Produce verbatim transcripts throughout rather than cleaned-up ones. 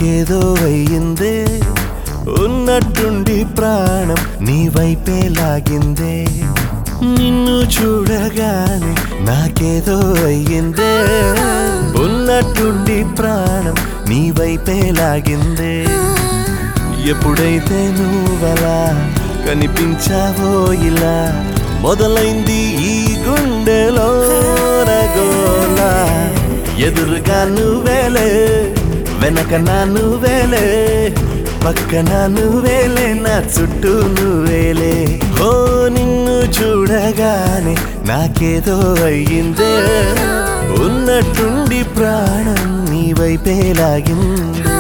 నాకేదో అయ్యిందే, ఉన్నట్టుండి ప్రాణం నీ వైపే లాగిందే. నిన్ను చూడగానే నాకేదో అయ్యిందే, ఉన్నట్టుండి ప్రాణం నీ వైపే లాగిందే. ఎప్పుడైతే నువ్వలా కనిపించావో ఇలా మొదలైంది ఈ గుండెలో రగోలా. ఎదురుగా నువ్వేలే, వెనక నా నువ్వేలే, పక్కన నువ్వేలే, నా చుట్టూ నువ్వేలే. ఓ నిన్ను చూడగానే నాకేదో అయ్యిందే, ఉన్నట్టుండి ప్రాణం నీ వైపే లాగిందే.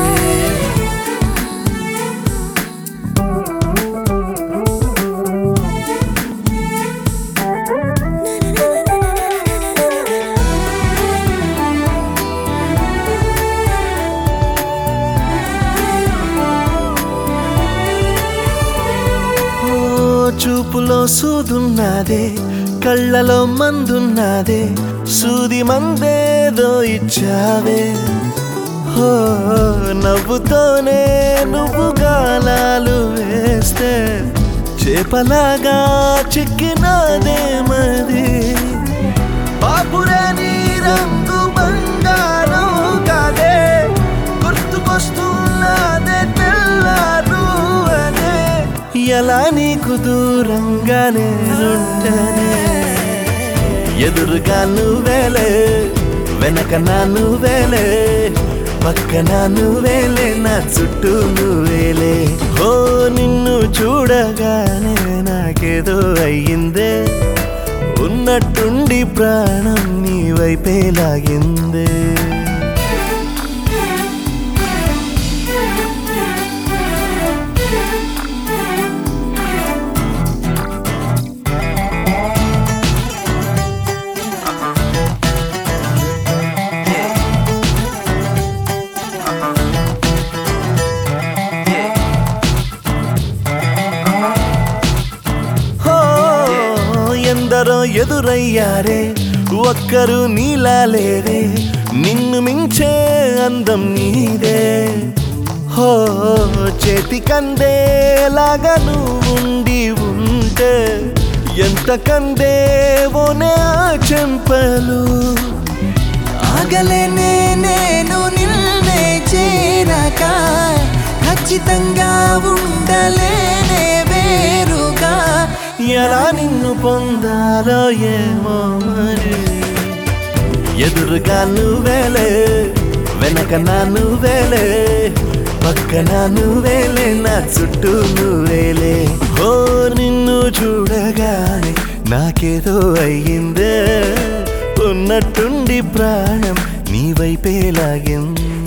చూపులో సూదున్నదే, కళ్ళలో మందున్నదే, సూది మందేదో ఇచ్చావే. హో నవ్వుతోనే నువ్వు గాలాలు వేస్తే చేపలాగా చిక్కినాదే మది. బాపురే నీ రంగు బంగారం కాదే, గుర్తుకొస్తున్నదే తెల్లారు అనే. ఎలా నీకు దూరంగానే ఉంటనే, ఎదురుగా నువ్వేలే, వెనక నా నువ్వేలే, పక్కన నువ్వేలే, నా చుట్టూ నువ్వేలే. ఓ నిన్ను చూడగానే నాకేదో అయ్యిందే, ఉన్నట్టుండి ప్రాణం నీ వైపే లాగిందే. ఎందరో ఎదురయ్యారే, ఒక్కరు నీలా లేరే, నిన్ను మించే అందం నీదే. హో చేతికందేలాగా నువ్వుండి ఉంటే ఎంత కందేవోనే ఆ చెంపలు. ఆగలేనే నేను నిన్నే చేరక, ఖచ్చితంగా ఉండలేనే వేరుగా. ఎలా నిన్ను పొందాలో ఏమో మరి. ఎదురుగా నువ్వేలే, వెనక నా నువ్వేలే, పక్కన నువ్వేలే, నా చుట్టూ నువ్వేలే. ఓ నిన్ను చూడగానే నాకేదో అయ్యిందే, ఉన్నట్టుండి ప్రాణం నీ వైపే లాగిందే.